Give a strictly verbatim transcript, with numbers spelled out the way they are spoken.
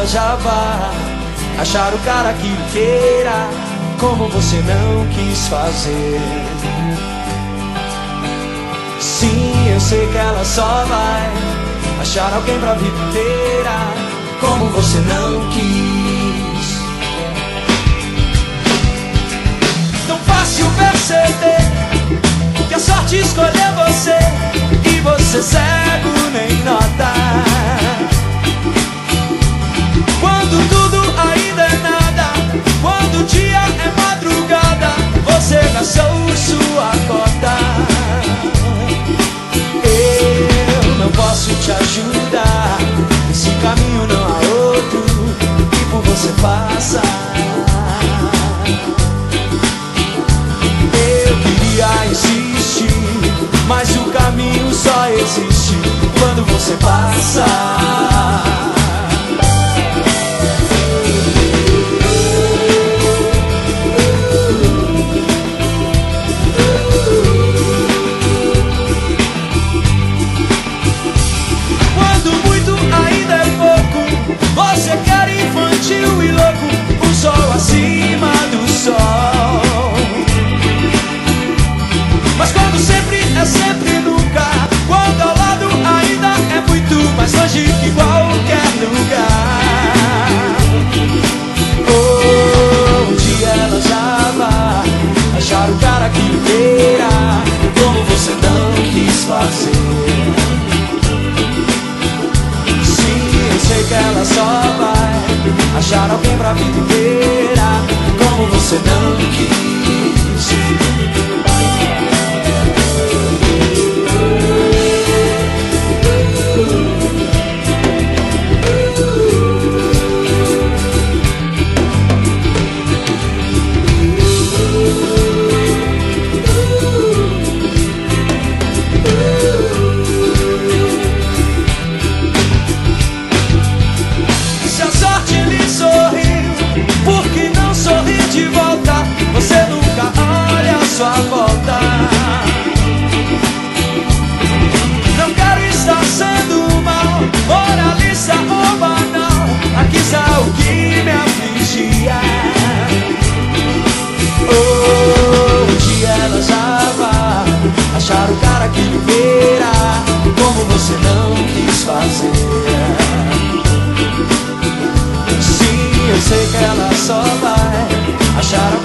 ela já vai achar o cara que lhe queira, como você não quis fazer. Sim, eu sei que ela só vai achar alguém pra vida inteira, como você não quis. Tão fácil perceber que a sorte escolheu você, e você cego nem nota. Quando tudo ainda é nada, quando o dia é madrugada, você gastou sua cota. Eu não posso te ajudar, esse caminho não há outro que por você passa. Eu queria insistir, mas o caminho só existe quando você passa. Você quer infantil e louco, um sol acima do sol. Mas quando sempre é sempre nunca, quando ao lado ainda é muito mais longe que qualquer lugar. Oh, um dia ela já vai achar o cara que lhe queira, como você não quis fazer. Sei que ela só vai achar alguém pra vida inteira, como você não quis. Você nunca olha a sua volta. Não quero estar sendo mal, moralista ou banal. Aqui está o que me afligia. Oh, um dia ela já vai achar o cara que lhe queira, como você não quis fazer. Sim, eu sei que ela só vai achar